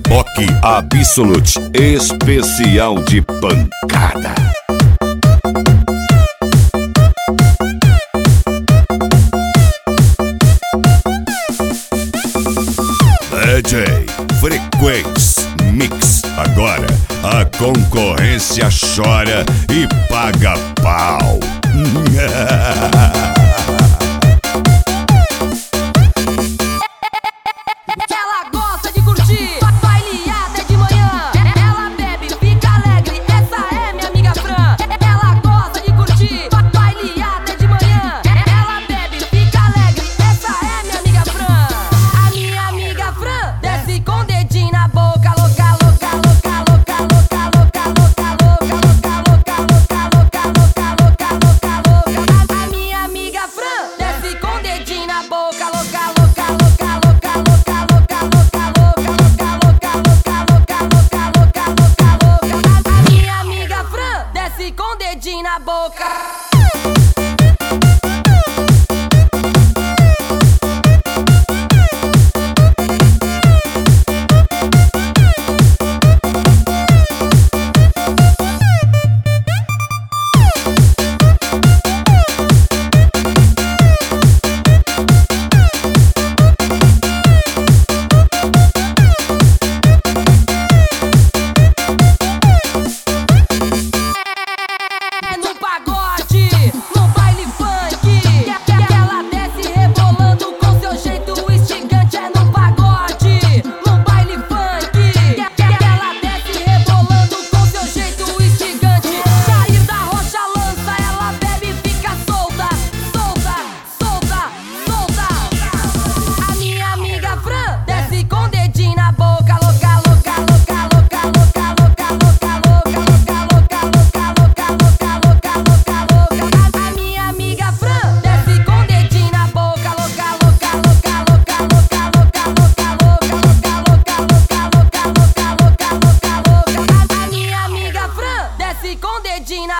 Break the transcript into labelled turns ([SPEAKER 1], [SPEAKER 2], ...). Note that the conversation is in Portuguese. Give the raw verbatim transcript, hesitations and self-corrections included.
[SPEAKER 1] Rock Absolute especial de pancada. D J Frequência Mix. Agora a concorrência chora e paga pau.
[SPEAKER 2] Ela gosta de curtir, baile até de manhã. Ela bebe, fica alegre, essa é minha amiga Fran. Ela gosta de curtir, baile até de manhã. Ela bebe, fica alegre, essa é minha amiga Fran. A minha amiga Fran desce com o dedinho na boca, louca, louca, louca, louca, louca, louca, louca, louca, louca, louca, louca, louca, louca, louca, louca. A minha amiga Fran desce com o dedinho na boca, louca, louca, louca, louca, louca. Desce com o dedinho na boca.